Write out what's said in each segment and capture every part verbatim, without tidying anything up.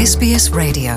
S B S Radio.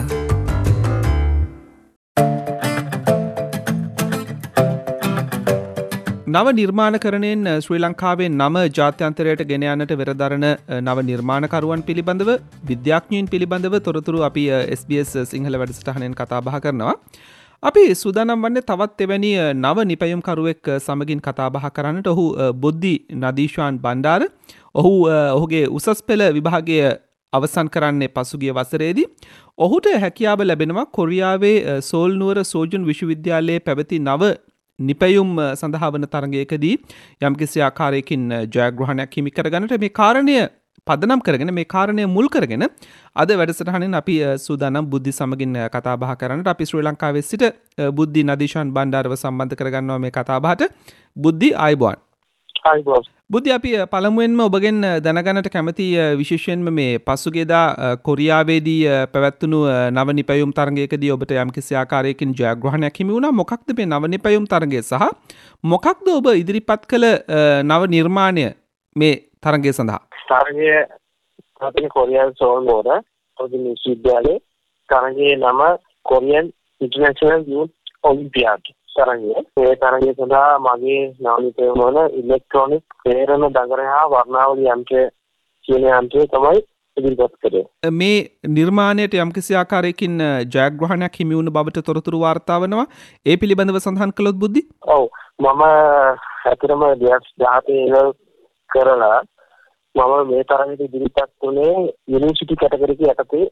නව නිර්මාණකරණයෙන් ශ්‍රී ලංකාවේ නම ජාත්‍යන්තරයට ගෙන යන්නට වෙරදරන නව නිර්මාණකරුවන් පිළිබඳව විද්‍යාඥයින් පිළිබඳව තොරතුරු අපි S B S සිංහල වැඩසටහනෙන් කතා බහ කරනවා. අපි සූදානම් වන්නේ තවත් එවැනි නව නිපැයුම්කරුවෙක් සමගින් කතා බහ කරන්නට. ඔහු බුද්ධි නදීෂාන් බණ්ඩාර. ඔහු ඔහුගේ උසස් පෙළ විභාගය අවසන් කරන්නේ පසුගිය වසරේදී. ඔහුට හැකියාව ලැබෙනවා කොරියාවේ සෝල් නුවර සෝජුන් විශ්වවිද්‍යාලයේ පැවති නව නිපැයුම් සඳහා වන තරගයකදී යම්කිසි ආකාරයකින් ජයග්‍රහණයක් හිමි කරගන්නට මේ කාරණය පදනම් කරගෙන මේ කාරණය මුල් කරගෙන අද වැඩසටහනෙන් අපි සූදානම් බුද්ධි සමගින් කතා බහ කරන්නට. අපි ශ්‍රී ලංකාවේ සිට බුද්ධි නදීෂාන් බණ්ඩාරව සම්බන්ධ කරගන්නවා මේ කතා බහට. බුද්ධි ආයුබෝවන්. ආයුබෝවන්. බුද්ධි, අපි පළමුවෙන්ම ඔබගෙන් දැනගන්නට කැමති විශේෂයෙන්ම මේ පසුගියදා කොරියාවේදී පැවැත්වුණු නව නිපැයුම් තරගයකදී ඔබට යම්කිසි ආකාරයකින් ජයග්‍රහණයක් හිමි වුණා. මොකක්ද මේ නව නිපැයුම් තරගය සහ මොකක්ද ඔබ ඉදිරිපත් කළ නව නිර්මාණය මේ තරගය සඳහා? තරගය අපේ කොරියාවේ සෝල් නුවර සෝජුන් විශ්වවිද්‍යාලයේ තරගයේ නම කොරියන් ඉන්ටර්නැෂනල් යූත් ඔලිම්පියාඩ් තරගය. ඒ තරගය සඳහා මගේ නව නිපැයුම වන ඉලෙක්ට්‍රොනික ප්‍රේරණ දඟර හා වර්ණාවලි යන්ත්‍රය කියන යන්ත්‍රය තමයි ඉදිරිපත් කළේ. මේ නිර්මාණයට යම්කිසි ආකාරයකින් ජයග්‍රහණයක් හිමි වුණු බවට තොරතුරු වාර්තා වෙනවා. ඒ පිළිබඳව සඳහන් කළොත් බුද්ධි. ඔව්, මම ඇත්තටම දෙයක් දහතේ කරලා මම මේ තරගයට ඉදිරිපත් වුණේ යුනිවර්සිටි කැටගරි එක යටතේ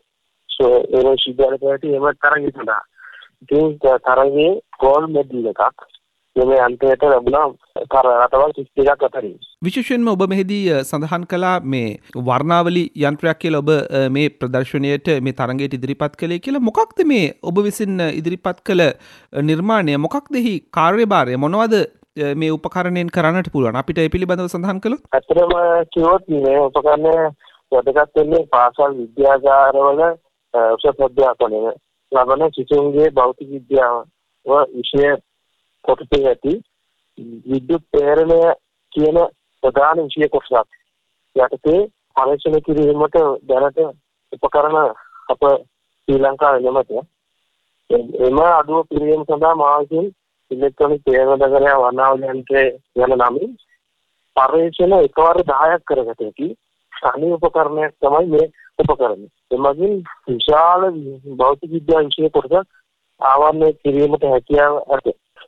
ඒ විශ්වවිද්‍යාලයට එම තරගය සඳහා. ඉතින් තරගයේ ගෝල්ඩ් මෙඩල් එකක් මේ අන්තයට ලැබුණා රටවල් තිස් දෙකක් අතරින්. විශේෂයෙන්ම ඔබ මෙහිදී සඳහන් කළා මේ වර්ණාවලි යන්ත්‍රයක් කියලා ඔබ මේ ප්‍රදර්ශනයට මේ තරගයට ඉදිරිපත් කළේ කියලා. මොකක්ද මේ ඔබ විසින් ඉදිරිපත් කළ නිර්මාණය? මොකක්ද එහි කාර්යභාරය? මොනවද මේ උපකරණයෙන් කරන්නට පුළුවන්? අපිට ඒ පිළිබඳව සඳහන් කළොත්. ඇත්තටම කිව්වොත් මේ උපකරණය වැදගත් වෙන්නේ පාසල් විද්‍යාගාරවල උසස් අධ්‍යාපනය ලබන සිසුන්ගේ භෞතික විද්‍යාව විෂය කොටසේ ඇති විද්‍යුත් ප්‍රේරණය කියන ප්‍රධාන විෂය කොටසක් යටතේ පරීක්ෂණ කිරීමට දැනට උපකරණ අප ශ්‍රී ලංකාවේ නැමත එම අඩුව පිළිගැනීම සඳහා මා විසින් ඉලෙක්ට්‍රොනික ප්‍රේරණ දඟලය වර්ණාවලි යන්ත්‍රය යන නමින් පරීක්ෂණ එකවර දහයක් කරගත හැකි තනි උපකරණයක් තමයි මේ උපකරණය. එමගින් විශාල භෞතික විද්‍යා විෂය කොටසක් ආවරණය කිරීමට හැකියාව ඇත.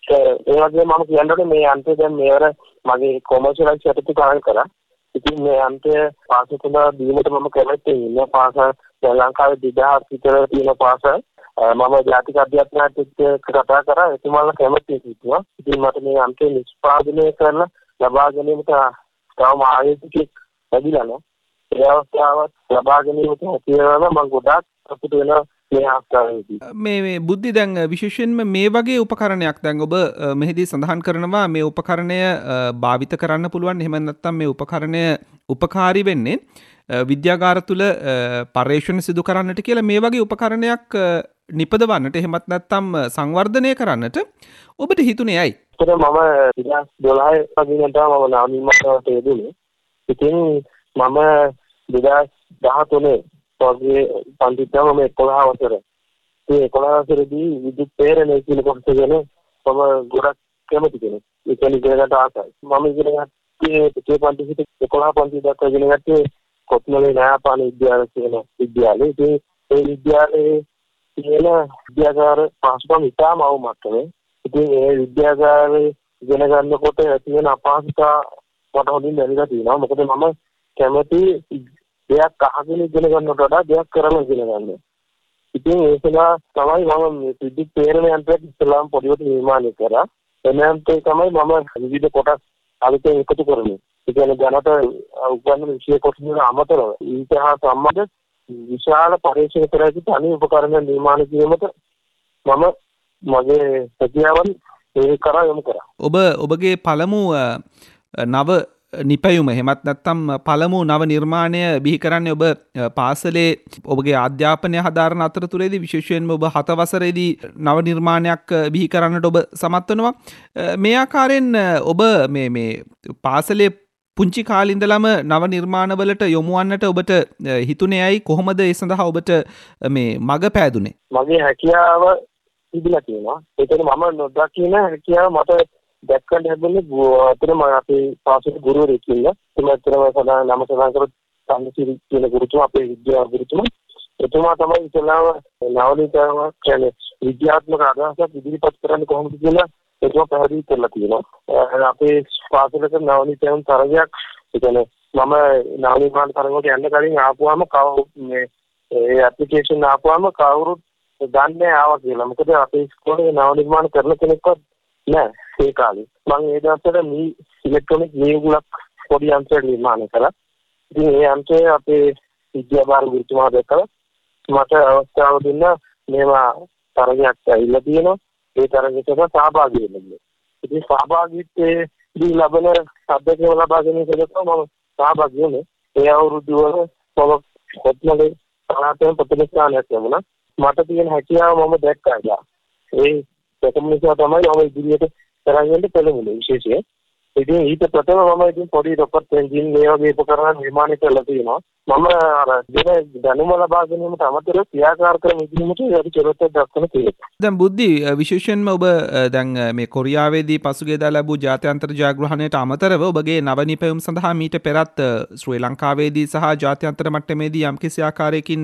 ඒ වගේම මම කියන්නේ මේ යන්ත්‍රය දැන් මේවර මගේ කොමර්ෂියලයිස් යටතේ කාර්ය කරා. ඉතින් මේ යන්ත්‍රය පාසල් තුන දීමට මම කැමැත්තෙන් ඉන්නේ. පාසල් ශ්‍රී ලංකාවේ දෙදහස් විතර තියෙන පාසල් මම ජාතික අධ්‍යාපනයත් එක්ක කතා කරා. එතුමාලා කැමැත්තෙන් සිටිනවා. ඉතින් මට මේ යන්ත්‍රය නිෂ්පාදනය කරලා ලබා ගැනීමට තවම ආයතනයක් ලැබිලා නැහැ. ඒ අවස්ථාවත් ලබා ගැනීමට හැකියාව මම ගොඩාක් අපිට වෙන මේ අවස්ථාවේදී මේ මේ බුද්ධි දැන් විශේෂයෙන්ම මේ වගේ උපකරණයක් දැන් ඔබ මෙහිදී සඳහන් කරනවා මේ උපකරණය භාවිත කරන්න පුළුවන්. එහෙම නැත්නම් මේ උපකරණය උපකාරී වෙන්නේ විද්‍යාගාර තුල පර්යේෂණ සිදු කරන්නට කියලා. මේ වගේ උපකරණයක් නිපදවන්නට එහෙමත් නැත්නම් සංවර්ධනය කරන්නට ඔබට හිතුනේ ඇයි? ඒතර මම දෙදහස් දොළහ වගේ තමයි මම නව නිර්මාණයට යෙදුනේ. ඉතින් මම දෙදහස් දහතුනේ වගේ පන්තිත්වම මම එකොළහ වසර. ඒ එකොළහ වසරේදී විද්‍යුත් ප්‍රේරණය කියන කොටස ගැන මම ගොඩක් කැමති කෙනෙක්. ඒක ඉගෙනගන්න ආසයි. මම ඉගෙන ගත්තේ පිටේ පන්තිසිට එකොළහ පන්ති දක්වා ඉගෙන ගත්තේ කොත්මලේ න්‍යායපාන විද්‍යාලය කියන විද්‍යාලයේ. ඉතින් ඒ විද්‍යාලයේ තියෙන විද්‍යාගාර පහසුකම් ඉතාම අවමතනේ. ඉතින් ඒ විද්‍යාගාරයේ ඉගෙන ගන්නකොට ඇති වෙන අපහසුතා මට හොඳින් දැනගලා තියෙනවා. මොකද මම කැමති දෙයක් අහගෙන ඉගෙන ගන්නට වඩා දෙයක් කරලා ඉගෙන ගන්න. ඉතින් ඒක තමයි මම විද්‍යුත් ප්‍රේරණ යන්ත්‍රයක් ඉස්සලාම පොඩිවට නිර්මාණය කරා. එනන්තේ තමයි මම විවිධ කොටස් අලුතෙන් එකතු කරන්නේ. ඒ කියන්නේ දැනට උගන්වන විෂය කොටස් වල අමතරව ඊට හා සම්බන්ධ විශාල පරීක්ෂණ කරලා තනි උපකරණ නිර්මාණය කිරීමට මම මගේ හැකියාවන් ඒ කරා යොමු කරා. ඔබ ඔබගේ පළමු නව නිපැයුම එහෙමත් නැත්නම් පළමු නව නිර්මාණය බිහි කරන්නේ ඔබ පාසලේ ඔබගේ අධ්‍යාපනය හදාරන අතරතුරේදී. විශේෂයෙන්ම ඔබ හත වසරේදී නව නිර්මාණයක් බිහි කරන්නට ඔබ සමත් වෙනවා. මේ ආකාරයෙන් ඔබ මේ මේ පාසලේ පුංචි කාලේ ඉඳලම නව නිර්මාණවලට යොමු වන්නට ඔබට හිතුනේ ඇයි කොහොමද ඒ සඳහා ඔබට මේ මඟ පෑදුනේ? මගේ හැකියාව තිබිලා තියෙනවා. ඒකනේ මම නොදකින හැකියාව මට දැක්කන්න හැදුනේ අතරම අපේ පාසලේ ගුරුවරයෙක් ඉන්නවා. එතුමාතරම සදා නම සඳහන් කරපු සම්සිරි කියන ගුරුතුමා අපේ විද්‍යා ගුරුතුමා. එතුමා තමයි ඉතලාව නවනීතව කියන්නේ විද්‍යාත්මක අදහසක් ඉදිරිපත් කරන්න කොහොමද කියලා එතුමා පැහැදිලි කරලා තියෙනවා. අපේ පාසලක නවනීතයන් තරගයක් ඒ කියන්නේ මම නවනිර්මාණ තරගයට යන්න කලින් ආපුවාම කව මේ ඒ ඇප්ලිකේෂන් ආපුවාම කවුරුත් දන්නේ ආවා කියලා. මොකද අපේ ඉස්කෝලේ නවනිර්මාණ කරන කෙනෙක්වත් නෑ ඒ කාලේ. මම ඒ දවස්වල මේ ඉලෙක්ට්‍රොනික නියුගලක් පොඩි යන්ත්‍රයක් නිර්මාණය කළා. ඉතින් ඒ යන්ත්‍රය අපේ විද්‍යාභාර ගුරුතුමා දැක්කලා මට අවස්ථාව දුන්නා මේවා තරගයක් ඇවිල්ලා තියෙනවා. ඒ තරගයට සහභාගී වෙන්න. ඉතින් සහභාගීත්වයේ ලැබෙන අත්දැකීම් ලබා ගැනීම සඳහා මම සහභාගී වුණේ. ඒ අවුරුදු වල මම කොත්මලේ පළාතෙන් ප්‍රථම ස්ථානයක් ලැබුණා. මට තියෙන හැකියාව මම දැක්කා. ඒ ප්‍රථම නිසා තමයි මම ඉදිරියට තරග වෙන්න පෙළඹුණේ විශේෂයෙන්. ඉතින් ඊට ප්‍රථම මම ඉතින් පොඩි රොකට් එන්ජින් මේ වගේ උපකරණ නිර්මාණය කරලා තියෙනවා. මම අර දෙන දැනුම ලබා ගැනීමට අමතරව ක්‍රියාකාරකම් ඉදිරියට වැඩි චරිතයක් දක්වන තියෙනවා. දැන් බුද්ධි විශේෂයෙන්ම ඔබ දැන් මේ කොරියාවේදී පසුගියදා ලැබූ ජාත්‍යන්තර ජයග්‍රහණයට අමතරව ඔබගේ නව නිපැයුම් සඳහා මීට පෙරත් ශ්‍රී ලංකාවේදී සහ ජාත්‍යන්තර මට්ටමේදී යම්කිසි ආකාරයකින්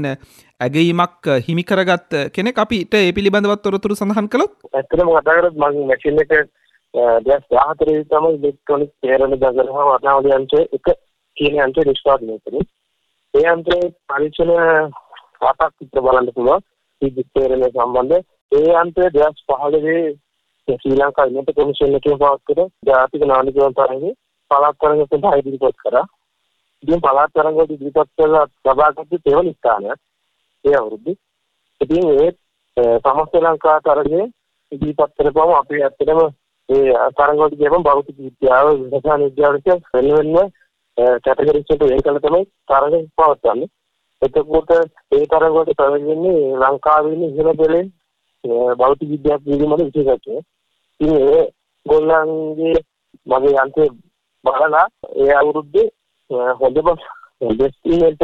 ඇගීමක් හිමි කරගත් කෙනෙක්. අපිට ඒ පිළිබඳව තොරතුරු සඳහන් කළොත්. ඇත්තටම කතා කරොත් මගේ මැෂින් එක දෙස් දහහතරේ තමයි ඉලෙක්ට්‍රොනික තේරණ දගල හා වර්ණාවලි යන්ත්‍රය එක කියන යන්ත්‍රය නිෂ්පාදනය කරේ. ඒ යන්ත්‍රයේ පරීක්ෂණ හතක් විතර බලන්න පුළුවන් විද්‍යුත් තේරණය සම්බන්ධ. ඒ යන්ත්‍රය දෙස් පහළොවේ ශ්‍රී ලංකා ඉන්නත කොමිෂන් එකේ පවත්වන ජාතික නාලිකාවන් තරඟේ පළාත් තරඟ සඳහා ඉදිරිපත් කරා. ඉතින් පළාත් තරඟ වලදී ඉදිරිපත් කරලා ලබාගත් තෙවන ස්ථානයක් ඒ අවුරුද්දේ. ඉතින් ඒ සමස්ත ලංකා තරඟේ ඉදිරිපත් කරපුවම අපි ඇත්තටම ඒ තරඟ වලට ගියම භෞතික විද්‍යාව රසායන විද්‍යාවට වෙන වෙනම කැටගරිස් වලට වෙන් කළ තමයි තරඟ පවත්වන්නේ. එතකොට ඒ තරඟ වලට ප්‍රවේශන්නේ ලංකාවේ ඉන්න ඉහළ පෙළේ භෞතික විද්‍යාව පිළිබඳ විශේෂඥයෙක්. ඉතින් ඒ ගොල්ලන්ගේ මගේ යන්ත්‍රය බලලා ඒ අවුරුද්දේ හොඳම ඉන්වෙස්ට්මන්ට්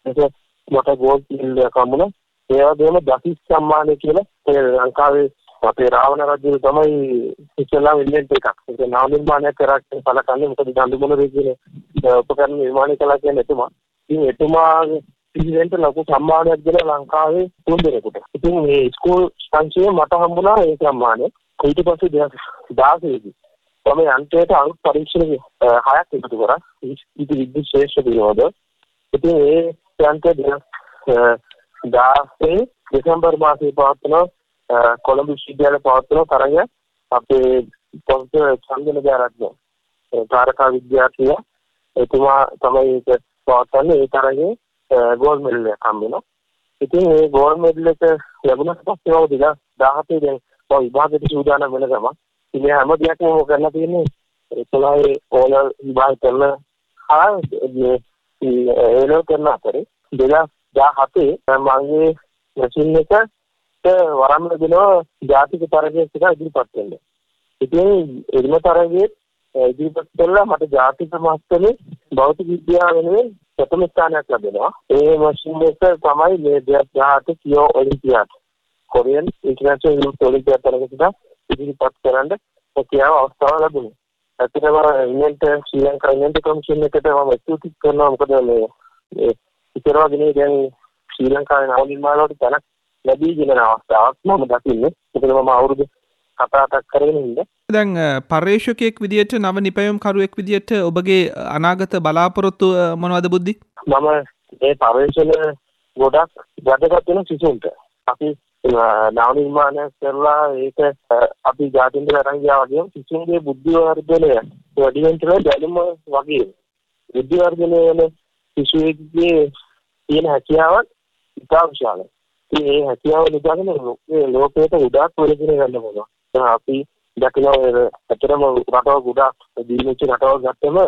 මට ගෝල්ඩ් මෙඩල් එකක් හම්බුණා. ඒ වගේම දසිස් සම්මානය කියලා ලංකාවේ අපේ රාවණ රජු තමයි ඉස්සෙල්ලාම ඉන්වෙන්ට් එකක්. ඒක නව නිර්මාණයක් කරා කියන සලකන්නේ මොකද ගඳුමුණ කියන උපකරණ නිර්මාණය කළා කියන්නේ එතුමා. ඉතින් එතුමාගේ පිළිවෙලට ලොකු සම්මානයක් දෙනවා ලංකාවේ තුන් දෙනෙකුට. ඉතින් මේ ස්කූල් සංචයේ මට හම්බුණා ඒ සම්මානය. ඊට පස්සේ දෙයක් දාසෙදි මම යන්ත්‍රයට අලුත් පරීක්ෂණ හයක් එකතු කරා. ඉති විද්‍යුත් ශ්‍රේෂ්ඨ පිළිවෙල. ඉතින් ඒ යන්ත්‍රය දෙයක් දාසේ දෙසැම්බර් මාසයේ පවත්වන කොළඹ විශ්වවිද්‍යාලයේ පවත්වන තරඟය අපේ පොන්සේ චන්දන ජයරත්න තාරකා විද්‍යාර්ථිය එතුමා තමයි ඒක පවත්වන්නේ. ඒ තරඟේ ගෝල්ඩ් මෙඩල් එකක් හම්බුණා. ඉතින් මේ ගෝල්ඩ් මෙඩල් එක ලැබුණාට පස්සේ මම දෙදහස් දහහතේ දැන් මම විභාගයට සූදානම් වෙන ගමන් ඉතින් හැම දෙයක්ම මම කරලා තියෙන්නේ ඒකලයි ඕනල් විභාග කරන ආ මේ ඒලෝ කරන අතරේ දෙදහස් දහහතේ මගේ මැෂින් එක වරම් දෙනවා ජාතික තරගයකට ඉදිරිපත් වෙන්න. ඉතින් එදින තරගයේ ඉදිරිපත් කළා මට ජාතික මට්ටමේ භෞතික විද්‍යාව වෙනුවෙන් ප්‍රථම ස්ථානයක් ලැබෙනවා. ඒ මැෂින් එක තමයි මේ දෙදහස් දහඅට කියෝ olympiad Korean international youth olympiad තරගයකට ඉදිරිපත් කරන්න හැකියාව අවස්ථාව ලැබුණේ. ඇත්තටම invent Sri Lanka invent commission එකට මම ස්තුති කරනවා. මොකද මේ ඉතර වගේ දැන් ශ්‍රී ලංකාවේ නව නිර්මාණ වලට තනක් ලැබී ගෙන අවස්ථාවක් මම දකින්නේ. ඒකද මම අවුරුදු කතාවක් කරගෙන ඉන්නේ. දැන් පර්යේෂකයෙක් විදියට නව නිපැයුම් කරුවෙක් විදියට ඔබගේ අනාගත බලාපොරොත්තු මොනවද බුද්ධි? මම මේ පර්යේෂණ ගොඩක් වැදගත් වෙන සිසුන්ට අපි නව නිර්මාණය කරලා ඒක අපි ජාතින්ට අරන් ගියා වගේම සිසුන්ගේ බුද්ධි වර්ධනය වැඩි වෙන දැනුම වගේ බුද්ධි වර්ධනය වෙන සිසුවෙක්ගේ තියෙන හැකියාවක් ඉතා විශාලයි. මේ හැකියාව නිදාගෙන ලෝකයට උදාත් වෙලගෙන ගන්න පුළුවන්. දැන් අපි දකිනවා අතරම රටවල් ගොඩක් දිනුච්ච රටවල් ගත්තම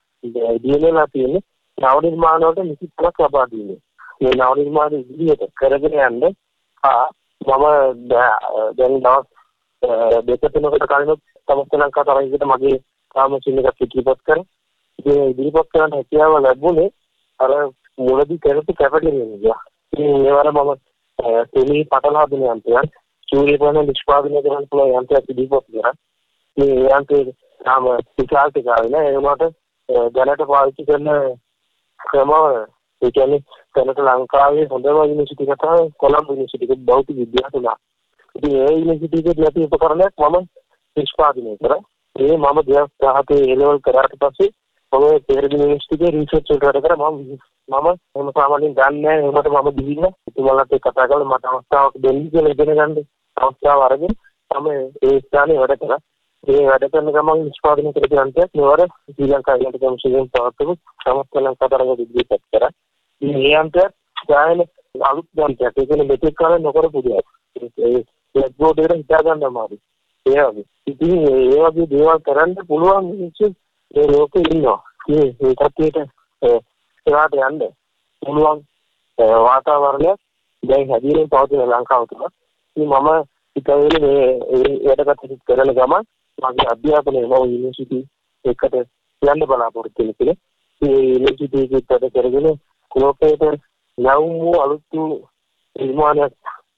දිනෙලා තියෙන්නේ නව නිර්මාණ වලට නිසිපලක් ලබා දීන්නේ. මේ නව නිර්මාණ ඉදිරියට කරගෙන යන්න ආ මම දැන් දවස් දෙක තුනකට කලින් සමස්ත ලංකා තරගයකට මගේ කාම චින්න එකක් ඉදිරිපත් කරා. ඉතින් ඉදිරිපත් කරන්න හැකියාව ලැබුණේ අර මුලදී කරපු කැපකිරීම නිසා. ඉතින් ඒවර මම තෙලී පටල හදන යන්ත්‍රයක් සූර්ය පෑන නිෂ්පාදනය කරන්න පුළුවන් යන්ත්‍රයක් ඉදිරිපත් කරා. මේ යන්ත්‍රයේ නාම විශාල ටිකාවේ නෑ ඒ වුණාට දැනට පාවිච්චි කරන ක්‍රම ඒ කියන්නේ දැනට ලංකාවේ හොඳම යුනිවර්සිටි එක තමයි කොළඹ යුනිවර්සිටි එක භෞතික විද්‍යාව තුන. ඉතින් ඒ යුනිවර්සිටි එකේ නැති උපකරණයක් මම නිෂ්පාදනය කරා. ඒ මම දෙයක් දහතේ ඒ ලෙවල් කරාට පස්සේ මම පෙරදින යුනිවර්සිටි එකේ රිසර්ච් එක කරා කරා මම මම එහෙම සාමාන්‍යයෙන් දන්නේ නැහැ. ඒකට මම ගිහින් ඉතිමලත් එක්ක කතා කරලා මට අවස්ථාවක් දෙන්න කියලා ඉගෙන ගන්න අවස්ථාව අරගෙන මම ඒ ස්ථානයේ වැඩ කරා. ඒ වැඩ කරන ගමන් නිෂ්පාදනය කරපු යන්ත්‍රයක් මෙවර ශ්‍රී ලංකා යන්ත්‍ර කමිෂුවෙන් පවත්වපු සමස්ත ලංකා තරඟ ඉදිරිපත් කරා. මේ යන්ත්‍රය ගායන අලුත් යන්ත්‍රයක්. ඒ කියන්නේ මෙතෙක් කාලේ නොකරපු දෙයක්. ඒ බ්ලැක් බෝඩ් එකට හිතා ගන්න අමාරුයි. ඒ වගේ. ඉතින් ඒ වගේ දේවල් කරන්න පුළුවන් මිනිස්සු මේ ලෝකේ ඉන්නවා. මේ මේ කට්ටියට ඒකට යන්න පුළුවන් වාතාවරණයක් දැන් හැදීගෙන පවතින ලංකාව තුළ. ඉතින් මම හිතුවේ මේ වැඩකට කරන ගමන් මගේ අධ්‍යාපනය මම යුනිවර්සිටි එකට යන්න බලාපොරොත්තු වෙන කෙනෙක්. මේ යුනිවර්සිටි එකට වැඩ කරගෙන ලෝකයට යවුම් වූ අලුත් නිර්මාණයක්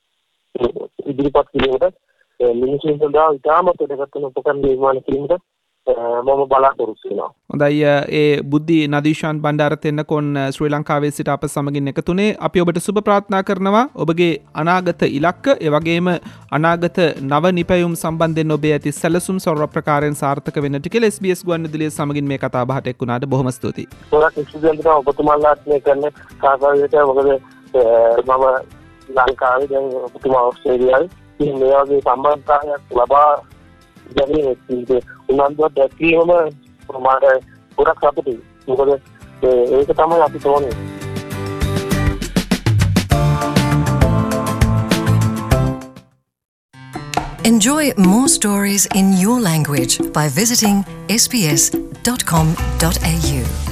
ඉදිරිපත් කිරීමට මිනිසුන් සඳහා ඉතාමත් වැදගත් වෙන උපකරණ නිර්මාණ කිරීමට මම බලාපොරොත්තු වෙනවා. හොඳයි ඒ බුද්ධි නදීෂාන් බණ්ඩාර තෙන්නකොන් ශ්‍රී ලංකාවේ සිට අප සමගින් එකතුනේ. අපි ඔබට සුබ ප්‍රාර්ථනා කරනවා ඔබගේ අනාගත ඉලක්ක ඒ වගේම අනාගත නව නිපැයුම් සම්බන්ධයෙන් ඔබේ ඇති සැලසුම් සර්ව ප්‍රකාරයෙන් සාර්ථක වෙන්නට කියලා එස් බී එස් ගුවන්විදුලිය සමගින් මේ කතා බහට එක් වුණාට බොහොම ස්තුතියි. ගොඩක් ස්ටුඩන්ට්ලා ඔබතුමාලාත් මේ කරන සහකාරියට මොකද මම ලංකාවේ දැන් ඔබතුමා ඕස්ට්‍රේලියාවේ ඉතින් මේ වගේ සම්බන්ධතාවයක් ලබා ගැනීම උනන්දුවක් දැක්වීමම මට ගොඩක් සතුටුයි. මොකද ඒක තමයි අපි තෝරන්නේ. Enjoy more stories in your language by visiting s b s dot com dot a u.